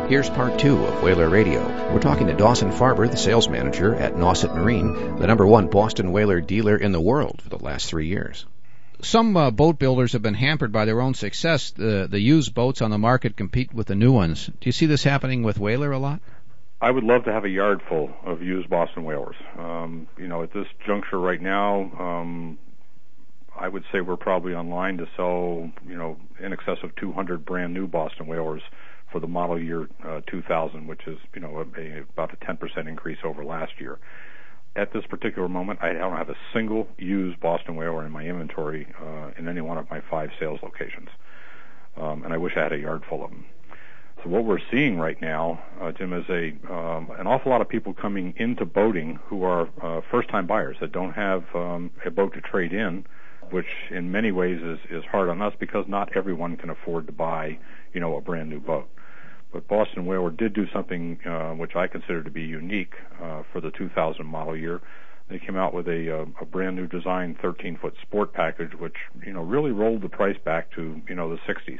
Here's part 2 of Whaler Radio. We're talking to Dawson Farber, the sales manager at Nauset Marine, the #1 Boston whaler dealer in the world for the last 3 years. Some boat builders have been hampered by their own success. The used boats on the market compete with the new ones. Do you see this happening with whaler a lot? I would love to have a yard full of used Boston whalers. At this juncture right now, I would say we're probably online to sell, in excess of 200 brand new Boston whalers for the model year 2000, which is, about a 10% increase over last year. At this particular moment, I don't have a single used Boston whaler in my inventory in any one of my 5 sales locations, and I wish I had a yard full of them. So what we're seeing right now, Jim, is an awful lot of people coming into boating who are first-time buyers that don't have a boat to trade in, which in many ways is hard on us because not everyone can afford to buy, a brand new boat. But Boston Whaler did do something which I consider to be unique for the 2000 model year. They came out with a brand new design 13-foot sport package, which really rolled the price back to the 60s.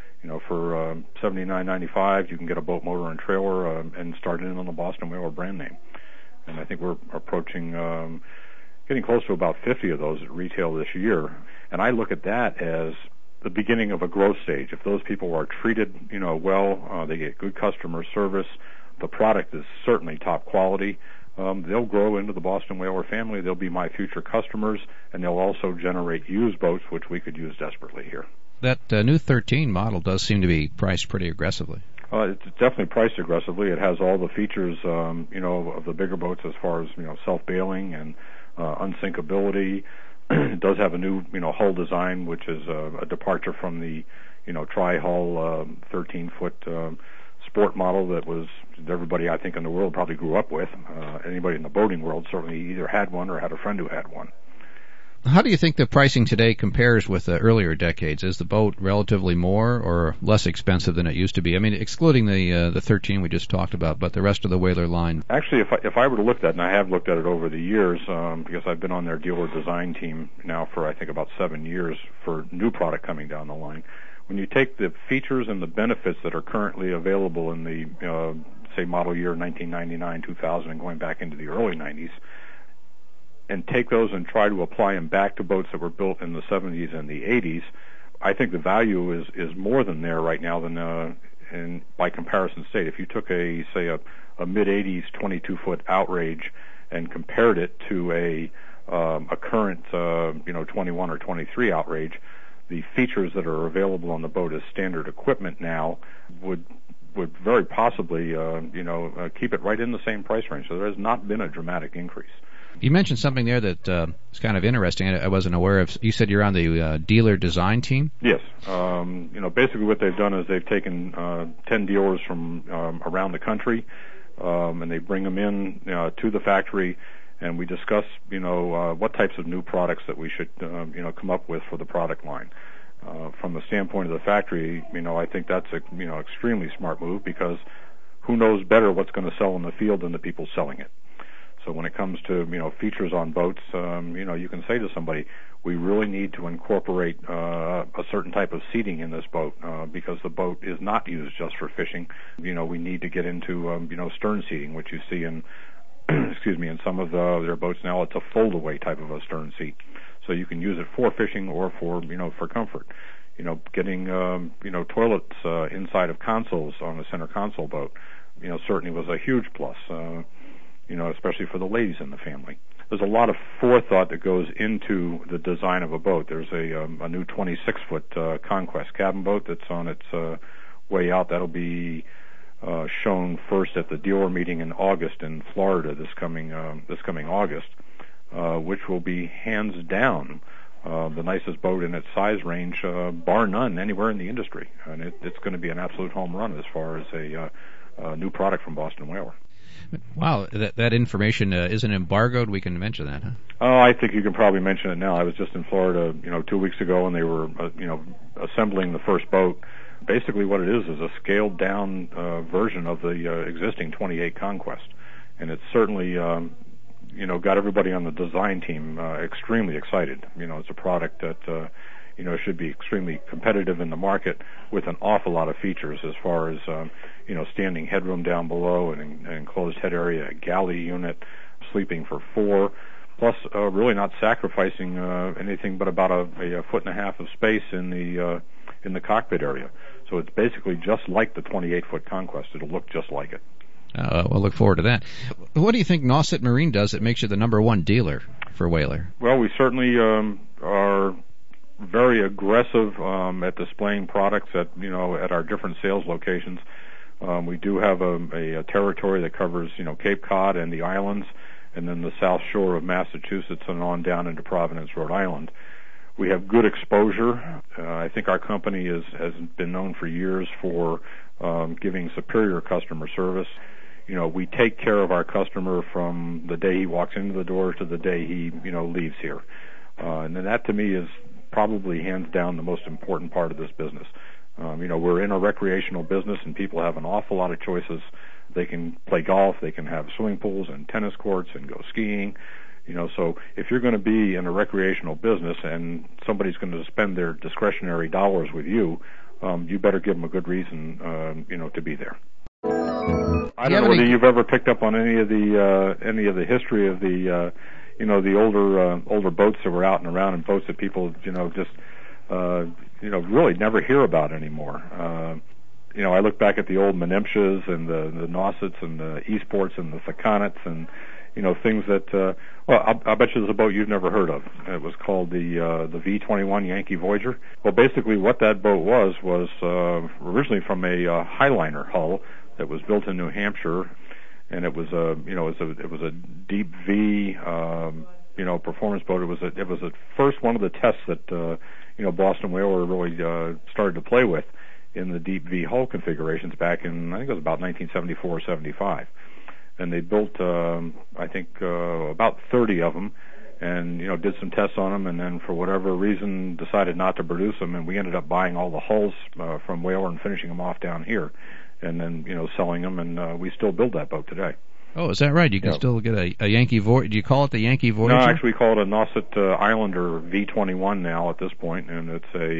For $79.95, you can get a boat, motor, and trailer and start in on the Boston Whaler brand name. And I think we're approaching getting close to about 50 of those at retail this year. And I look at that as the beginning of a growth stage. If those people are treated, well, they get good customer service, the product is certainly top quality, they'll grow into the Boston Whaler family. They'll be my future customers, and they'll also generate used boats, which we could use desperately here. That new 13 model does seem to be priced pretty aggressively. It's definitely priced aggressively. It has all the features, of the bigger boats as far as, self-bailing and unsinkability. It does have a new, hull design, which is a departure from the, tri-hull 13-foot sport model that everybody, I think, in the world probably grew up with. Anybody in the boating world certainly either had one or had a friend who had one. How do you think the pricing today compares with the earlier decades? Is the boat relatively more or less expensive than it used to be? I mean, excluding the 13 we just talked about, but the rest of the whaler line. Actually, if I were to look at it, and I have looked at it over the years, because I've been on their dealer design team now for, I think, about 7 years for new product coming down the line. When you take the features and the benefits that are currently available in the, say, model year 1999, 2000, and going back into the early 90s, and take those and try to apply them back to boats that were built in the 70s and the 80s, I think the value is more than there right now than by comparison state. If you took a mid-80s 22-foot Outrage and compared it to a current 21 or 23 Outrage, the features that are available on the boat as standard equipment now would very possibly keep it right in the same price range. So there has not been a dramatic increase. You mentioned something there that is kind of interesting. I wasn't aware of. You said you're on the dealer design team? Yes. Basically what they've done is they've taken 10 dealers from around the country, and they bring them in to the factory, and we discuss, what types of new products that we should, come up with for the product line. From the standpoint of the factory, I think that's a, extremely smart move because who knows better what's going to sell in the field than the people selling it. So when it comes to, features on boats, you can say to somebody, we really need to incorporate a certain type of seating in this boat because the boat is not used just for fishing. We need to get into, stern seating, which you see in, in some of their boats now. It's a fold-away type of a stern seat. So you can use it for fishing or for, for comfort. Getting, toilets inside of consoles on a center console boat, certainly was a huge plus. Especially for the ladies in the family. There's a lot of forethought that goes into the design of a boat. There's a new 26-foot Conquest cabin boat that's on its way out. That'll be shown first at the dealer meeting in August in Florida this coming August, which will be hands down the nicest boat in its size range, bar none, anywhere in the industry. And it's going to be an absolute home run as far as a new product from Boston Whaler. Wow, that information isn't embargoed. We can mention that, huh? Oh, I think you can probably mention it now. I was just in Florida, 2 weeks ago, and they were, assembling the first boat. Basically, what it is a scaled down version of the existing 28 Conquest, and it's certainly, got everybody on the design team extremely excited. It's a product that, should be extremely competitive in the market with an awful lot of features as far as, standing headroom down below, an enclosed head area, a galley unit, sleeping for 4, plus really not sacrificing anything but about a foot and a half of space in the cockpit area. So it's basically just like the 28-foot Conquest. It'll look just like it. We'll look forward to that. What do you think Nauset Marine does that makes you the number one dealer for Whaler? Well, we certainly are very aggressive at displaying products at our different sales locations. We do have a territory that covers Cape Cod and the islands, and then the south shore of Massachusetts and on down into Providence, Rhode Island. We have good exposure. I think our company has been known for years for giving superior customer service. We take care of our customer from the day he walks into the door to the day he leaves here. And then that to me is probably hands down the most important part of this business. We're in a recreational business and people have an awful lot of choices. They can play golf, they can have swimming pools and tennis courts and go skiing. So if you're going to be in a recreational business and somebody's going to spend their discretionary dollars with you, you better give them a good reason, to be there. I don't know whether you've ever picked up on any of the history of the older boats that were out and around, and boats that people just really never hear about anymore. I look back at the old Menemshias and the Nausets and the Eastports and the Thaconets and things that I bet you there's a boat you've never heard of. It was called the V-21 Yankee Voyager. Well, basically what that boat was originally from a Highliner hull that was built in New Hampshire, and it was a deep V performance boat. It was the first one of the tests that Boston Whaler really started to play with in the deep V hull configurations back in, I think it was about 1974 or 75. And they built, about 30 of them, and did some tests on them, and then for whatever reason decided not to produce them, and we ended up buying all the hulls from Whaler and finishing them off down here, and then selling them, and we still build that boat today. Oh, is that right? You can still get a Yankee Voyager. Do you call it the Yankee Voyager? No, actually we call it a Nauset Islander V-21 now at this point, and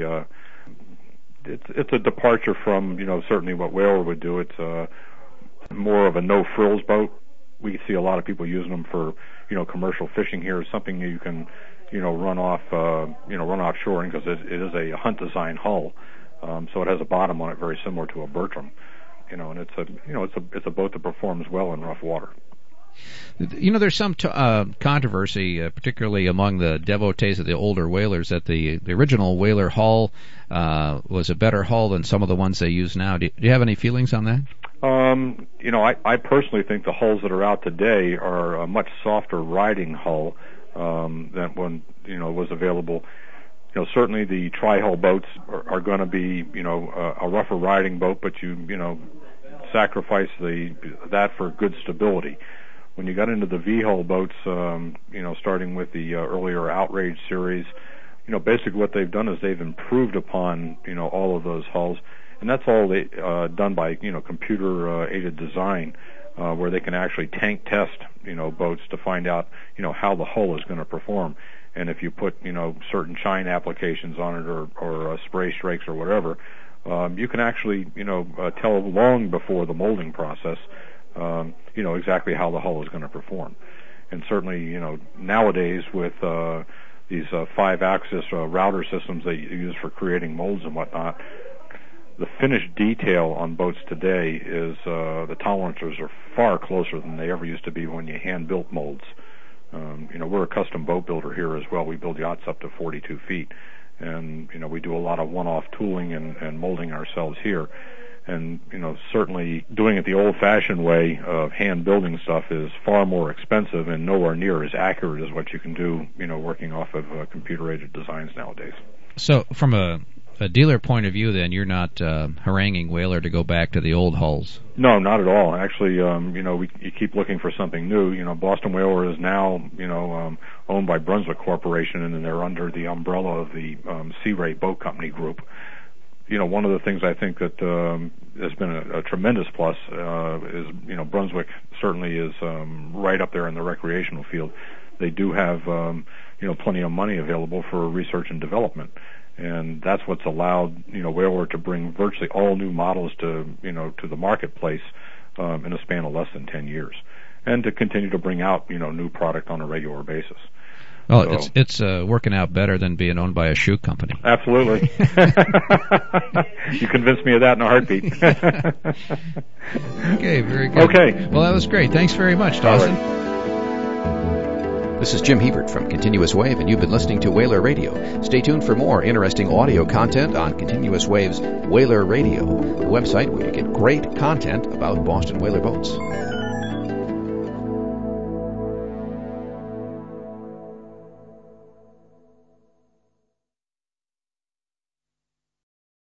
it's a departure from certainly what Whaler would do. It's more of a no-frills boat. We see a lot of people using them for commercial fishing here. Something you can run offshore because it is a hunt design hull, so it has a bottom on it very similar to a Bertram. And it's a boat that performs well in rough water. There's some controversy, particularly among the devotees of the older whalers, that the original Whaler hull was a better hull than some of the ones they use now. Do you have any feelings on that? I personally think the hulls that are out today are a much softer riding hull than when was available. Certainly the tri-hull boats are going to be a rougher riding boat, but you sacrifice that for good stability. When you got into the V-hull boats, starting with the earlier Outrage series, basically what they've done is they've improved upon all of those hulls, and that's all done by computer aided design, where they can actually tank test boats to find out how the hull is going to perform. And if you put certain shine applications on it or spray strakes or whatever, you can actually tell long before the molding process exactly how the hull is going to perform. And certainly nowadays with these 5-axis router systems that you use for creating molds and whatnot, the finished detail on boats today is the tolerances are far closer than they ever used to be when you hand built molds. We're a custom boat builder here as well. We build yachts up to 42 feet, and we do a lot of one-off tooling and molding ourselves here. And certainly doing it the old-fashioned way of hand building stuff is far more expensive and nowhere near as accurate as what you can do working off of computer-aided designs nowadays. So from a dealer point of view, then, you're not haranguing Whaler to go back to the old hulls? No, not at all. Actually, you keep looking for something new. Boston Whaler is now, owned by Brunswick Corporation, and they're under the umbrella of the Sea Ray Boat Company Group. One of the things I think that has been a tremendous plus is, Brunswick certainly is right up there in the recreational field. They do have, plenty of money available for research and development. And that's what's allowed, Whaler to bring virtually all new models to the marketplace in a span of less than 10 years, and to continue to bring out, new product on a regular basis. Well, so, it's working out better than being owned by a shoe company. Absolutely. You convinced me of that in a heartbeat. Okay, very good. Okay. Well, that was great. Thanks very much, Dawson. Right. This is Jim Hebert from Continuous Wave, and you've been listening to Whaler Radio. Stay tuned for more interesting audio content on Continuous Wave's Whaler Radio, the website where you get great content about Boston Whaler boats.